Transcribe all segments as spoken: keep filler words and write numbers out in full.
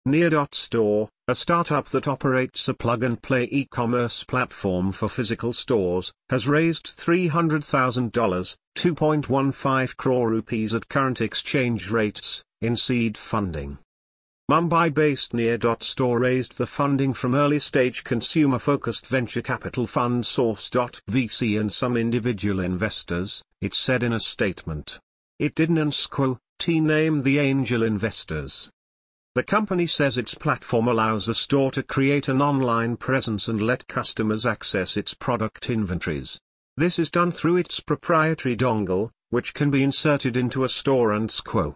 Near.Store, a startup that operates a plug-and-play e-commerce platform for physical stores, has raised three hundred thousand dollars, two point one five crore rupees at current exchange rates, in seed funding. Mumbai-based Near.Store raised the funding from early-stage consumer-focused venture capital fund Source.vc and some individual investors, it said in a statement. It didn't quote name the angel investors. The company says its platform allows a store to create an online presence and let customers access its product inventories. This is done through its proprietary dongle, which can be inserted into a store and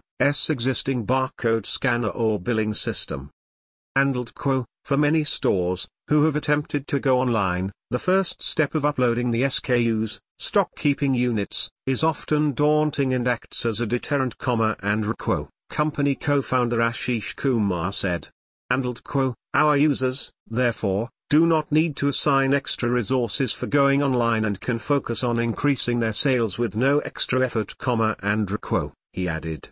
S existing barcode scanner or billing system. And for many stores, who have attempted to go online, the first step of uploading the S K Us, stock keeping units, is often daunting and acts as a deterrent, and company co-founder Ashish Kumar said. And our users, therefore, do not need to assign extra resources for going online and can focus on increasing their sales with no extra effort, and he added.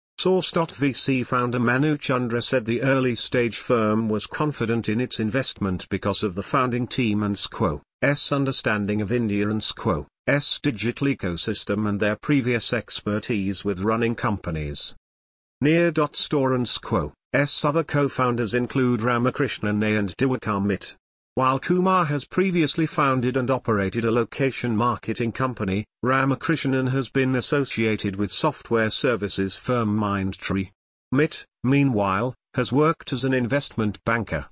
Source.vc founder Manu Chandra said the early-stage firm was confident in its investment because of the founding team and S understanding of India and S digital ecosystem and their previous expertise with running companies. Near.Store and S other co-founders include Ramakrishnan A and Diwakar Mitt. While Kumar has previously founded and operated a location marketing company, Ramakrishnan has been associated with software services firm Mindtree. Mitt, meanwhile, has worked as an investment banker.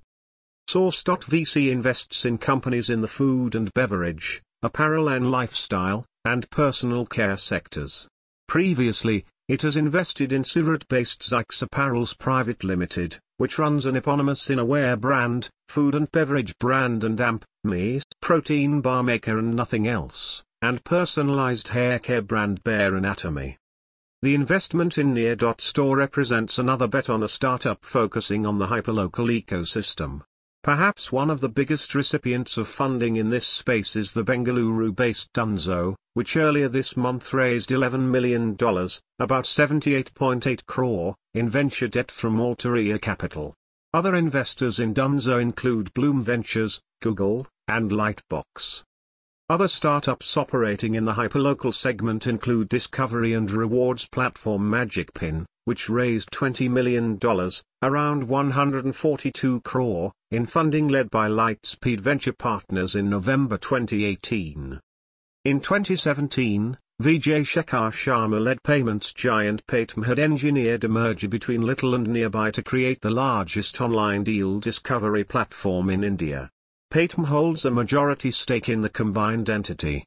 Source.vc invests in companies in the food and beverage, apparel and lifestyle, and personal care sectors. Previously, it has invested in Surat-based Zyx Apparels Private Limited, which runs an eponymous innerwear brand, food and beverage brand and A M P, Me, protein bar maker and Nothing Else, and personalized hair care brand Bare Anatomy. The investment in Near.Store represents another bet on a startup focusing on the hyperlocal ecosystem. Perhaps one of the biggest recipients of funding in this space is the Bengaluru-based Dunzo, which earlier this month raised eleven million dollars, about seventy-eight point eight crore, in venture debt from Altaria Capital. Other investors in Dunzo include Bloom Ventures, Google, and Lightbox. Other startups operating in the hyperlocal segment include discovery and rewards platform MagicPin, which raised twenty million dollars, around one hundred forty-two crore, in funding led by Lightspeed Venture Partners in November twenty eighteen. In twenty seventeen, Vijay Shekhar Sharma-led payments giant Paytm had engineered a merger between Little and Nearby to create the largest online deal discovery platform in India. Paytm holds a majority stake in the combined entity.